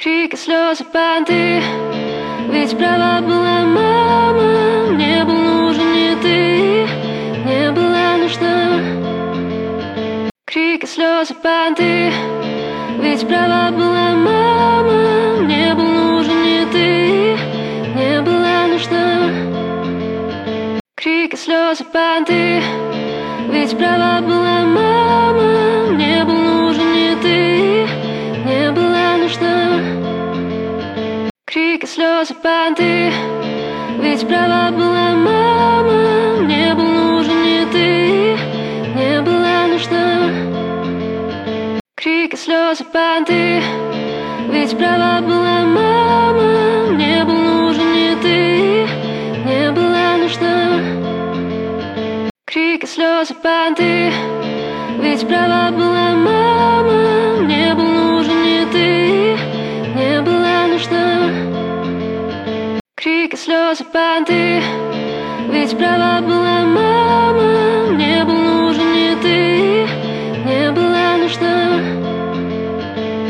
Крики, слезы, понты. Ведь права была мама. Мне был нужен не ты, не была нужна. Крики, слезы, понты. Ведь права была мама. Мне был нужен не ты, не была нужна. Крики, слезы, понты. Ведь права была мама. Мне был нужен не ты, не была нужна. Крики, слезы, понты. Ведь права была мама. Мне был нужен не ты, не была нужна. Крики, слезы, понты. Ведь права была мама. Мне был нужен не ты, не была нужна. Крики, слезы, понты. Ведь права была мама. Мне был нужен не ты, не была нужна. Крики, слезы, понты. Ведь права была